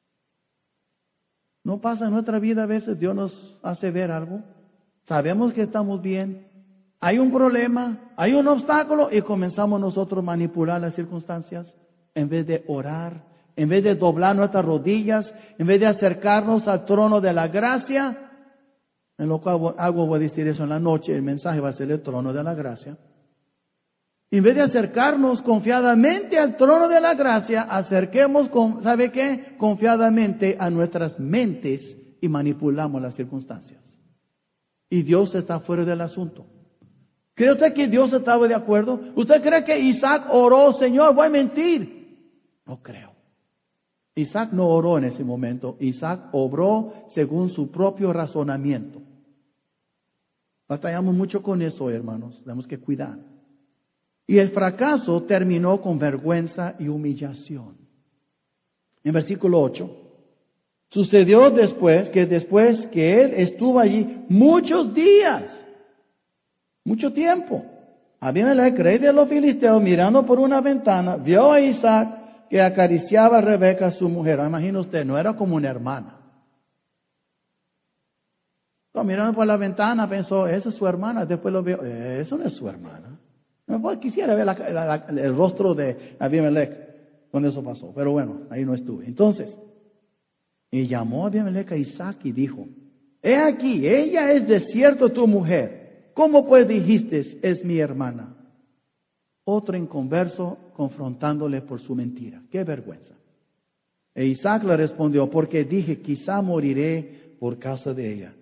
¿No pasa en nuestra vida a veces? Dios nos hace ver algo, sabemos que estamos bien, hay un problema, hay un obstáculo, y comenzamos nosotros a manipular las circunstancias en vez de orar, en vez de doblar nuestras rodillas, en vez de acercarnos al trono de la gracia. En lo cual algo voy a decir eso en la noche, el mensaje va a ser el trono de la gracia. En vez de acercarnos confiadamente al trono de la gracia, acerquemos, con, ¿sabe qué? Confiadamente a nuestras mentes y manipulamos las circunstancias. Y Dios está fuera del asunto. ¿Cree usted que Dios estaba de acuerdo? ¿Usted cree que Isaac oró, Señor, voy a mentir? No creo. Isaac no oró en ese momento. Isaac obró según su propio razonamiento. Batallamos mucho con eso, hermanos. Tenemos que cuidar. Y el fracaso terminó con vergüenza y humillación. En versículo ocho. Sucedió después que después que él estuvo allí muchos días, mucho tiempo, Abimelech, rey de los filisteos, mirando por una ventana, vio a Isaac que acariciaba a Rebeca, su mujer. Imagina usted, no era como una hermana. No, mirando por la ventana, pensó, esa es su hermana. Después lo vio, eso no es su hermana. No, pues, quisiera ver la, la, la, el rostro de Abimelech. cuando eso pasó. Pero bueno, ahí no estuve. Entonces, y llamó a Abimelech a Isaac y dijo, he aquí, ella es de cierto tu mujer. ¿Cómo pues dijiste, es mi hermana? Otro inconverso confrontándole por su mentira. ¡Qué vergüenza! E Isaac le respondió, porque dije, quizá moriré por causa de ella.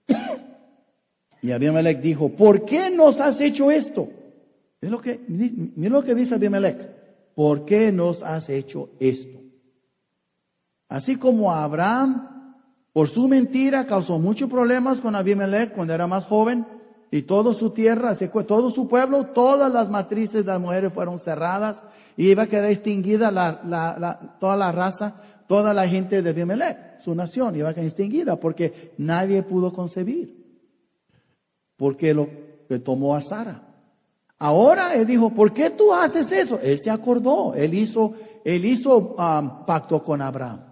Y Abimelech dijo, ¿por qué nos has hecho esto? Es lo que, mira lo que dice Abimelech. ¿Por qué nos has hecho esto? Así como Abraham, por su mentira, causó muchos problemas con Abimelech cuando era más joven, y toda su tierra, todo su pueblo, todas las matrices de las mujeres fueron cerradas, y iba a quedar extinguida la, la, la, toda la raza, toda la gente de Abimelech, su nación, iba a quedar extinguida, porque nadie pudo concebir. Porque lo que tomó a Sara. Ahora él dijo, ¿por qué tú haces eso? Él se acordó, él hizo, él hizo um, pacto con Abraham.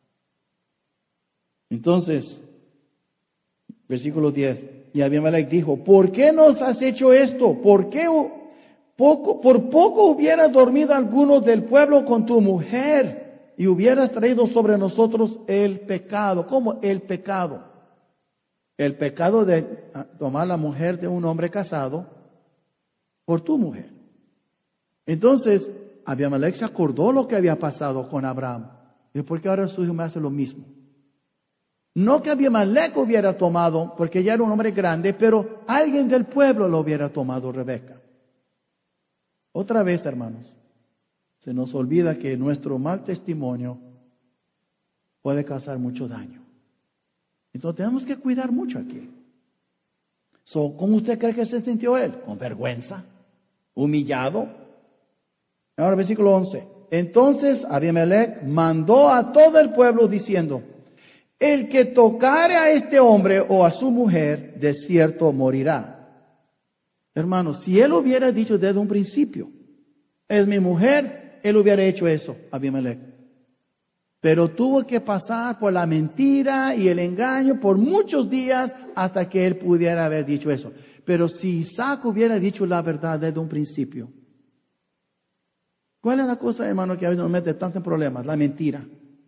Entonces, versículo diez, y Abimelech dijo, ¿por qué nos has hecho esto? ¿Por qué poco, por poco hubiera dormido algunos del pueblo con tu mujer y hubieras traído sobre nosotros el pecado? ¿Cómo el pecado? El pecado de tomar la mujer de un hombre casado por tu mujer. Entonces, Abimelech se acordó lo que había pasado con Abraham. ¿Y por qué ahora su hijo me hace lo mismo? No que Abimelech hubiera tomado, porque ya era un hombre grande, pero alguien del pueblo lo hubiera tomado, Rebeca. Otra vez, hermanos, se nos olvida que nuestro mal testimonio puede causar mucho daño. Entonces tenemos que cuidar mucho aquí. So, ¿cómo usted cree que se sintió él? Con vergüenza, humillado. Ahora versículo once. Entonces Abimelech mandó a todo el pueblo diciendo, el que tocare a este hombre o a su mujer, de cierto morirá. Hermanos, si él hubiera dicho desde un principio, es mi mujer, él hubiera hecho eso, Abimelech. Pero tuvo que pasar por la mentira y el engaño por muchos días hasta que él pudiera haber dicho eso. Pero si Isaac hubiera dicho la verdad desde un principio, ¿cuál es la cosa, hermano, que a veces nos mete tantos problemas? La mentira.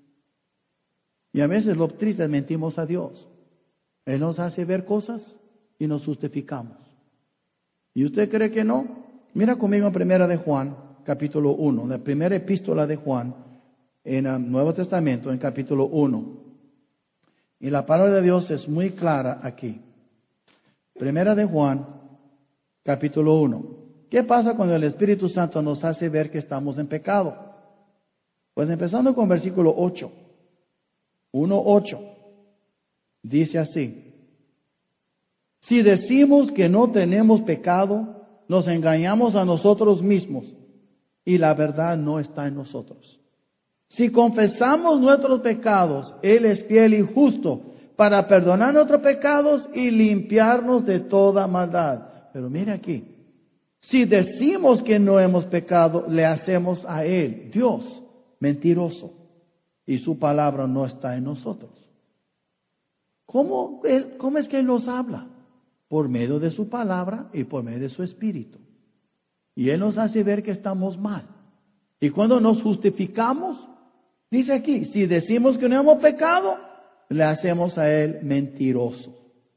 Y a veces lo triste es mentimos a Dios. Él nos hace ver cosas y nos justificamos. ¿Y usted cree que no? Mira conmigo en Primera de Juan, capítulo uno, la primera epístola de Juan, en el Nuevo Testamento, en capítulo uno. Y la palabra de Dios es muy clara aquí. Primera de Juan, capítulo uno. ¿Qué pasa cuando el Espíritu Santo nos hace ver que estamos en pecado? Pues empezando con versículo ocho. uno ocho. Dice así. Si decimos que no tenemos pecado, nos engañamos a nosotros mismos y la verdad no está en nosotros. Si confesamos nuestros pecados, Él es fiel y justo para perdonar nuestros pecados y limpiarnos de toda maldad. Pero mire aquí, si decimos que no hemos pecado, le hacemos a Él, Dios, mentiroso, y su palabra no está en nosotros. ¿Cómo, él, cómo es que Él nos habla? Por medio de su palabra y por medio de su Espíritu. Y Él nos hace ver que estamos mal. Y cuando nos justificamos, dice aquí, si decimos que no hemos pecado, le hacemos a Él mentiroso.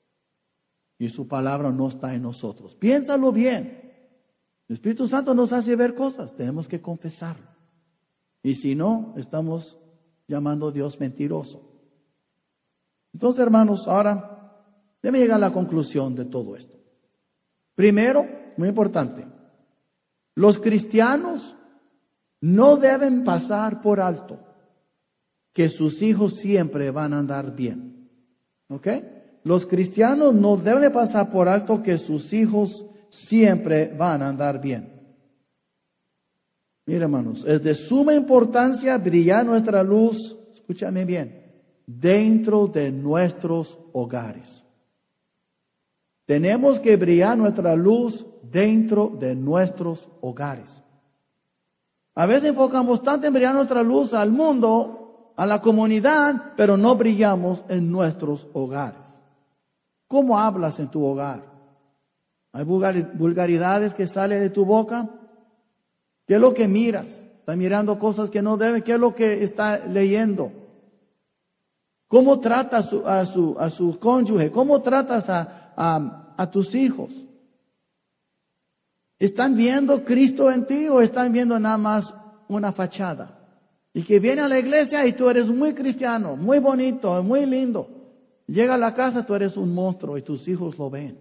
Y su palabra no está en nosotros. Piénsalo bien. El Espíritu Santo nos hace ver cosas, tenemos que confesarlo. Y si no, estamos llamando a Dios mentiroso. Entonces, hermanos, ahora déjame llegar a la conclusión de todo esto. Primero, muy importante, los cristianos no deben pasar por alto que sus hijos siempre van a andar bien. ¿Ok? Los cristianos no deben pasar por alto que sus hijos siempre van a andar bien. Mira, hermanos, es de suma importancia brillar nuestra luz, escúchame bien, dentro de nuestros hogares. Tenemos que brillar nuestra luz dentro de nuestros hogares. A veces enfocamos tanto en brillar nuestra luz al mundo, a la comunidad, pero no brillamos en nuestros hogares. ¿Cómo hablas en tu hogar? ¿Hay vulgaridades que salen de tu boca? ¿Qué es lo que miras? Está mirando cosas que no debe. ¿Qué es lo que está leyendo? ¿Cómo tratas a su, a su, a su cónyuge? ¿Cómo tratas a, a, a tus hijos? ¿Están viendo Cristo en ti o están viendo nada más una fachada? Y que viene a la iglesia y tú eres muy cristiano, muy bonito, muy lindo. Llega a la casa, tú eres un monstruo y tus hijos lo ven.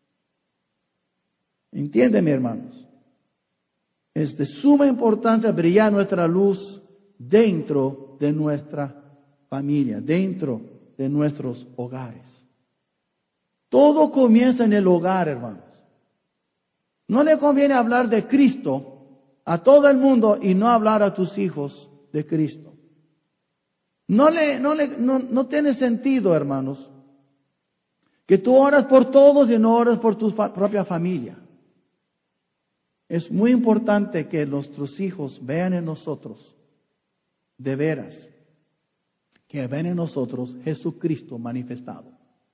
Entiéndeme, hermanos. Es de suma importancia brillar nuestra luz dentro de nuestra familia, dentro de nuestros hogares. Todo comienza en el hogar, hermanos. No le conviene hablar de Cristo a todo el mundo y no hablar a tus hijos de Cristo. No le, no le, no, no tiene sentido, hermanos, que tú oras por todos y no oras por tu fa- propia familia. Es muy importante que nuestros hijos vean en nosotros, de veras, que ven en nosotros Jesucristo manifestado.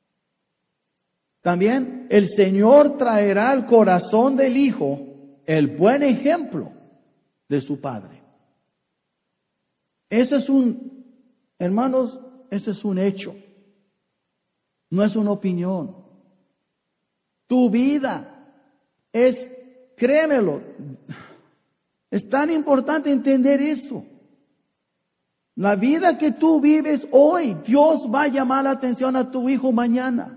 También el Señor traerá al corazón del hijo el buen ejemplo de su padre. Ese es un, hermanos, ese es un hecho. No es una opinión. Tu vida es, créemelo, es tan importante entender eso. La vida que tú vives hoy, Dios va a llamar la atención a tu hijo mañana.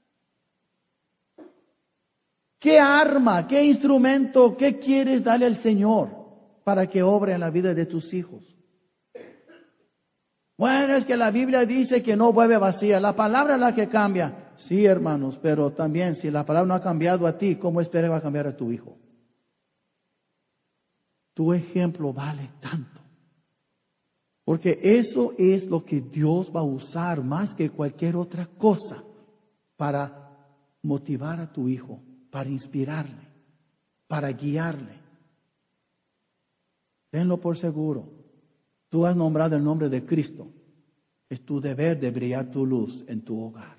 ¿Qué arma, qué instrumento, qué quieres darle al Señor para que obre en la vida de tus hijos? Bueno, es que la Biblia dice que no vuelve vacía. La palabra es la que cambia. Sí, hermanos, pero también si la palabra no ha cambiado a ti, ¿cómo esperas va a cambiar a tu hijo? Tu ejemplo vale tanto. Porque eso es lo que Dios va a usar más que cualquier otra cosa para motivar a tu hijo, para inspirarle, para guiarle. Tenlo por seguro. Tú has nombrado el nombre de Cristo. Es tu deber de brillar tu luz en tu hogar.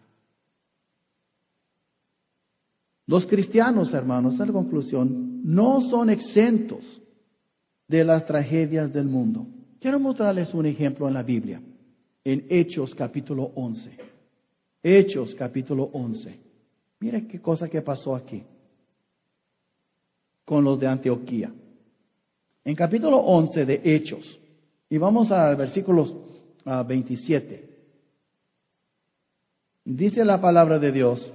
Los cristianos, hermanos, en conclusión, no son exentos de las tragedias del mundo. Quiero mostrarles un ejemplo en la Biblia, en Hechos capítulo once. Hechos capítulo once. Mira qué cosa que pasó aquí con los de Antioquía. En capítulo once de Hechos, y vamos al versículo uh, veintisiete. Dice la palabra de Dios: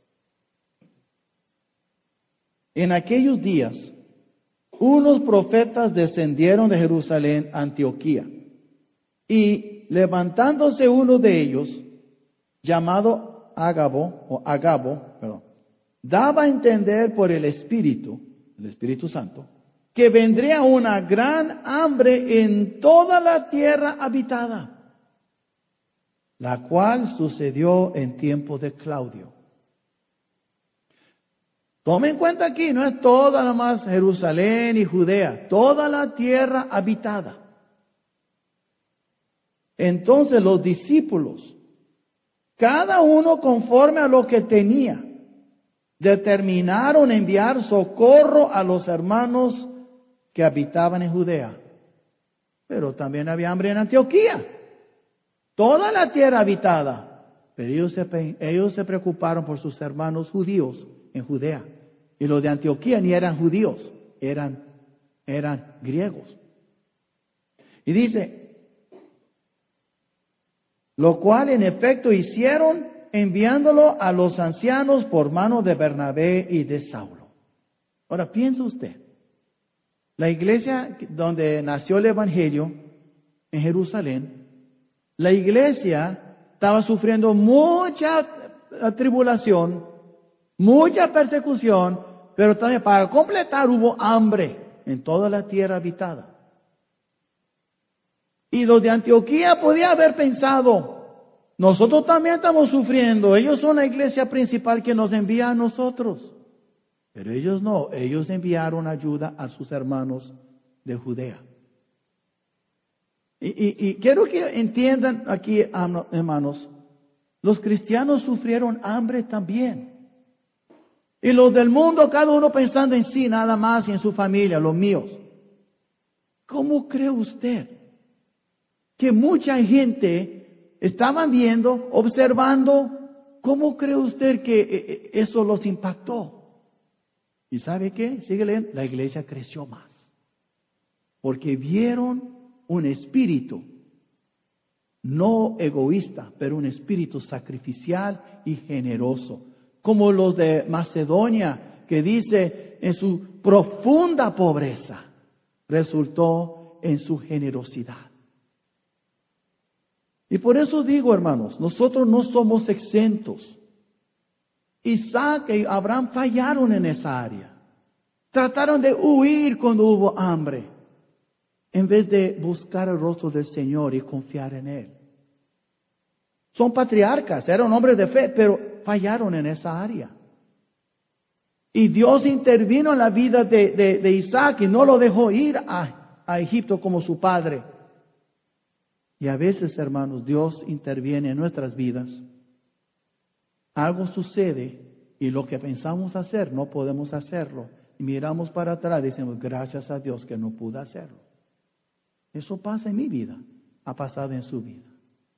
en aquellos días, unos profetas descendieron de Jerusalén a Antioquía, y levantándose uno de ellos, llamado Agabo, o Agabo, perdón, daba a entender por el Espíritu, el Espíritu Santo, que vendría una gran hambre en toda la tierra habitada, la cual sucedió en tiempo de Claudio. Tome en cuenta aquí, no es toda nada más Jerusalén y Judea, toda la tierra habitada. Entonces los discípulos, cada uno conforme a lo que tenía, determinaron enviar socorro a los hermanos que habitaban en Judea. Pero también había hambre en Antioquía. Toda la tierra habitada. Pero ellos se, ellos se preocuparon por sus hermanos judíos en Judea. Y los de Antioquía ni eran judíos, eran, eran griegos. Y dice, lo cual en efecto hicieron enviándolo a los ancianos por mano de Bernabé y de Saulo. Ahora piensa usted, la iglesia donde nació el Evangelio, en Jerusalén, la iglesia estaba sufriendo mucha tribulación, mucha persecución, pero también para completar hubo hambre en toda la tierra habitada. Y los de Antioquía podían haber pensado, nosotros también estamos sufriendo, ellos son la iglesia principal que nos envía a nosotros. Pero ellos no, ellos enviaron ayuda a sus hermanos de Judea. Y, y, y quiero que entiendan aquí, hermanos, los cristianos sufrieron hambre también. Y los del mundo, cada uno pensando en sí nada más y en su familia, los míos. ¿Cómo cree usted que mucha gente estaban viendo, observando? ¿Cómo cree usted que eso los impactó? ¿Y sabe qué? Sigue leyendo. La iglesia creció más. Porque vieron un espíritu, no egoísta, pero un espíritu sacrificial y generoso. Como los de Macedonia, que dice, en su profunda pobreza, resultó en su generosidad. Y por eso digo, hermanos, nosotros no somos exentos. Isaac y Abraham fallaron en esa área. Trataron de huir cuando hubo hambre, en vez de buscar el rostro del Señor y confiar en Él. Son patriarcas, eran hombres de fe, pero fallaron en esa área. Y Dios intervino en la vida de, de, de Isaac y no lo dejó ir a, a Egipto como su padre. Y a veces, hermanos, Dios interviene en nuestras vidas. Algo sucede y lo que pensamos hacer no podemos hacerlo. Y miramos para atrás y decimos, gracias a Dios que no pude hacerlo. Eso pasa en mi vida, ha pasado en su vida.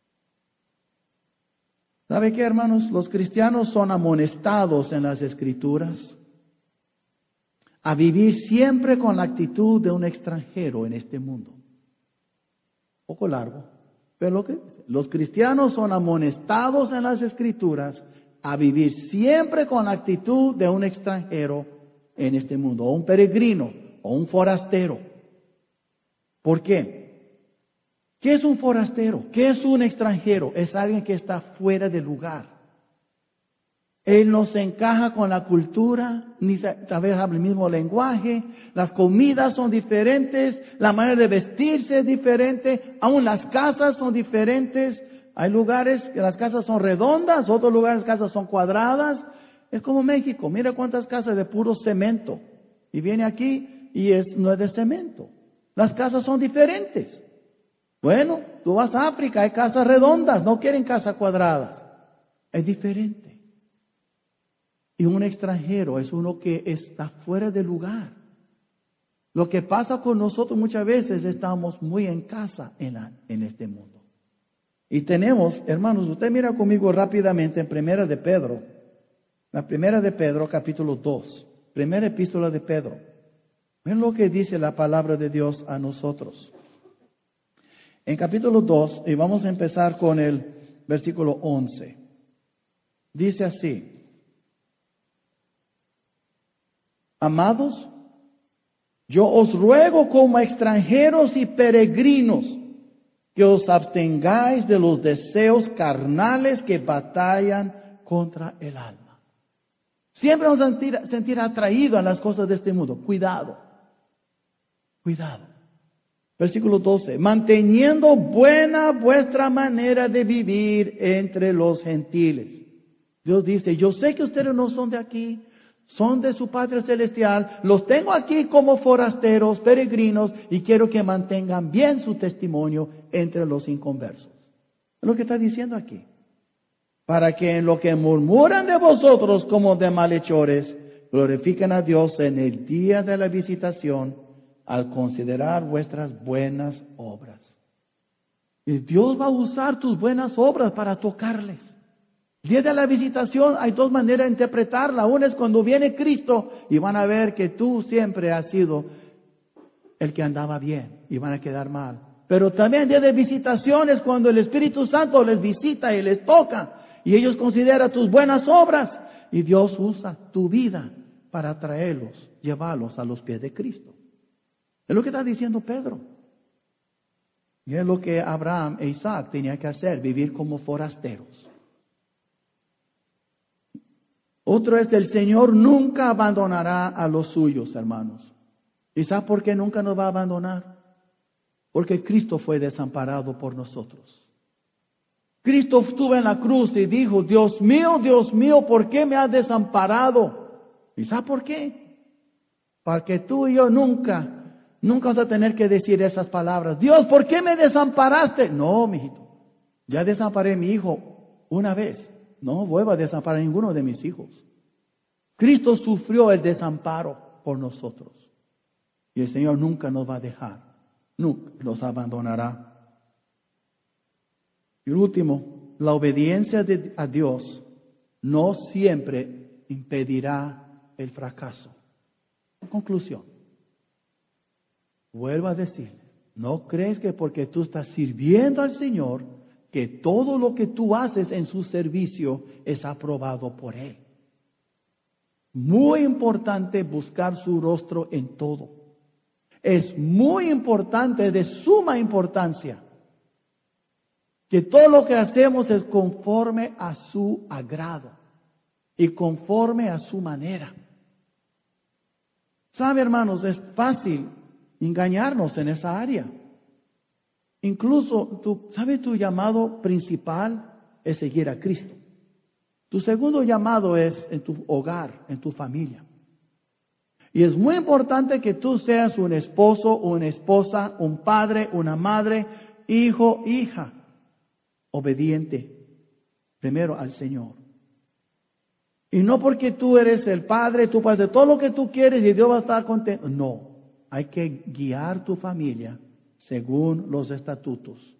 ¿Sabe qué, hermanos? Los cristianos son amonestados en las Escrituras a vivir siempre con la actitud de un extranjero en este mundo. Un poco largo, pero lo que los cristianos son amonestados en las Escrituras a vivir siempre con la actitud de un extranjero en este mundo, o un peregrino, o un forastero. ¿Por qué? ¿Qué es un forastero? ¿Qué es un extranjero? Es alguien que está fuera de lugar. Él no se encaja con la cultura, ni tal vez habla el mismo lenguaje, las comidas son diferentes, la manera de vestirse es diferente, aún las casas son diferentes. Hay lugares que las casas son redondas, otros lugares las casas son cuadradas. Es como México, mira cuántas casas de puro cemento. Y viene aquí y es, no es de cemento. Las casas son diferentes. Bueno, tú vas a África, hay casas redondas, no quieren casas cuadradas. Es diferente. Y un extranjero es uno que está fuera de lugar. Lo que pasa con nosotros muchas veces estamos muy en casa en, la, en este mundo. Y tenemos, hermanos, usted mira conmigo rápidamente en Primera de Pedro. La Primera de Pedro, capítulo dos. Primera epístola de Pedro. Ven lo que dice la palabra de Dios a nosotros. En capítulo dos, y vamos a empezar con el versículo once. Dice así. Amados, yo os ruego como extranjeros y peregrinos que os abstengáis de los deseos carnales que batallan contra el alma. Siempre nos vamos a sentir, sentir atraídos a las cosas de este mundo. Cuidado, cuidado. Versículo doce. Manteniendo buena vuestra manera de vivir entre los gentiles. Dios dice, yo sé que ustedes no son de aquí. Son de su Padre Celestial, los tengo aquí como forasteros, peregrinos, y quiero que mantengan bien su testimonio entre los inconversos. Es lo que está diciendo aquí. Para que en lo que murmuran de vosotros como de malhechores, glorifiquen a Dios en el día de la visitación, al considerar vuestras buenas obras. Y Dios va a usar tus buenas obras para tocarles. El día de la visitación hay dos maneras de interpretarla. Una es cuando viene Cristo y van a ver que tú siempre has sido el que andaba bien y van a quedar mal. Pero también el día de visitación es cuando el Espíritu Santo les visita y les toca y ellos consideran tus buenas obras y Dios usa tu vida para traerlos, llevarlos a los pies de Cristo. Es lo que está diciendo Pedro. Y es lo que Abraham e Isaac tenían que hacer, vivir como forasteros. Otro es, el Señor nunca abandonará a los suyos, hermanos. ¿Y sabe por qué nunca nos va a abandonar? Porque Cristo fue desamparado por nosotros. Cristo estuvo en la cruz y dijo, Dios mío, Dios mío, ¿por qué me has desamparado? ¿Y sabe por qué? Porque tú y yo nunca, nunca vas a tener que decir esas palabras. Dios, ¿por qué me desamparaste? No, mijito, ya desamparé a mi hijo una vez. No vuelvo a desamparar a ninguno de mis hijos. Cristo sufrió el desamparo por nosotros. Y el Señor nunca nos va a dejar. nunca los abandonará. Y último, la obediencia de, a Dios no siempre impedirá el fracaso. En conclusión, vuelvo a decir, no crees que porque tú estás sirviendo al Señor, que todo lo que tú haces en su servicio es aprobado por Él. Muy importante buscar su rostro en todo. Es muy importante, de suma importancia, que todo lo que hacemos es conforme a su agrado y conforme a su manera. ¿Sabe, hermanos? Es fácil engañarnos en esa área. Incluso, tu, ¿sabe? Tu llamado principal es seguir a Cristo. Tu segundo llamado es en tu hogar, en tu familia. Y es muy importante que tú seas un esposo, una esposa, un padre, una madre, hijo, hija, obediente primero al Señor. Y no porque tú eres el padre, tú puedes hacer todo lo que tú quieres y Dios va a estar contento. No, hay que guiar tu familia según los estatutos.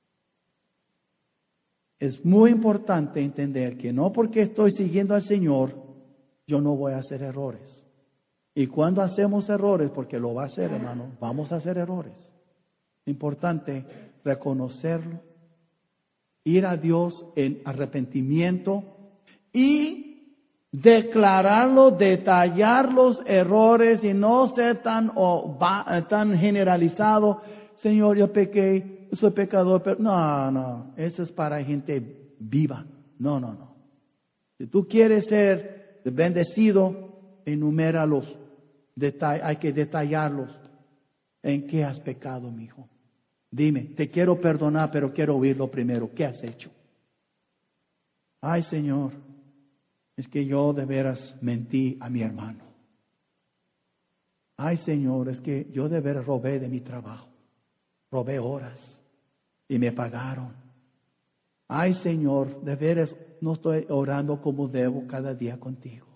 Es muy importante entender que no porque estoy siguiendo al Señor, yo no voy a hacer errores. Y cuando hacemos errores, porque lo va a hacer, hermano, vamos a hacer errores. Importante reconocerlo, ir a Dios en arrepentimiento y declararlo, detallar los errores y no ser tan, oh, va, tan generalizado. Señor, yo pequé, soy pecador, pero no, no, eso es para gente viva. No, no, no. Si tú quieres ser bendecido, enuméralos, detall, hay que detallarlos. ¿En qué has pecado, mi hijo? Dime, te quiero perdonar, pero quiero oírlo primero. ¿Qué has hecho? Ay, Señor, es que yo de veras mentí a mi hermano. Ay, Señor, es que yo de veras robé de mi trabajo. Robé horas y me pagaron. Ay, Señor, de veras no estoy orando como debo cada día contigo.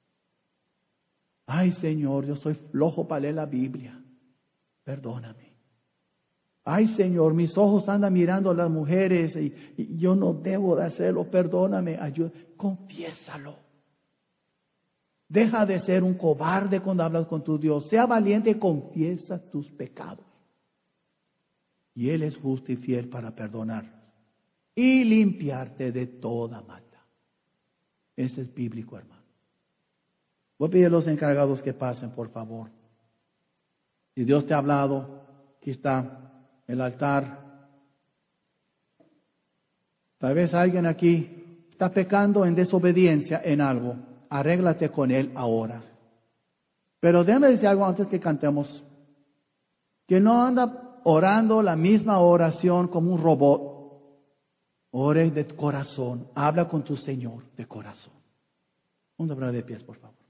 Ay, Señor, yo soy flojo para leer la Biblia. Perdóname. Ay, Señor, mis ojos andan mirando a las mujeres y, y yo no debo de hacerlo. Perdóname, ayuda. Confiésalo. Deja de ser un cobarde cuando hablas con tu Dios. Sea valiente y confiesa tus pecados. Y Él es justo y fiel para perdonar y limpiarte de toda maldad. Ese es bíblico, hermano. Voy a pedir a los encargados que pasen, por favor. Si Dios te ha hablado, aquí está el altar. Tal vez alguien aquí está pecando en desobediencia en algo. Arréglate con él ahora. Pero déjame decir algo antes que cantemos. Que no anda orando la misma oración como un robot. Ore de corazón. Habla con tu Señor de corazón. Un doblar de pies, por favor.